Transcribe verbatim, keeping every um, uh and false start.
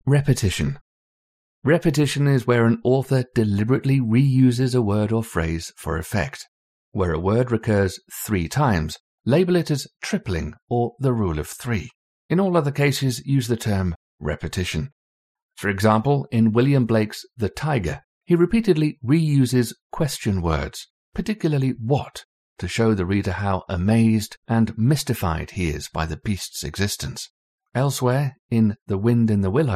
Repetition. Repetition is where an author deliberately reuses a word or phrase for effect. Where a word recurs three times, label it as tripling or the rule of three. In all other cases, use the term repetition. For example, in William Blake's The Tiger, he repeatedly reuses question words, particularly what, to show the reader how amazed and mystified he is by the beast's existence. Elsewhere, in The Wind in the Willows,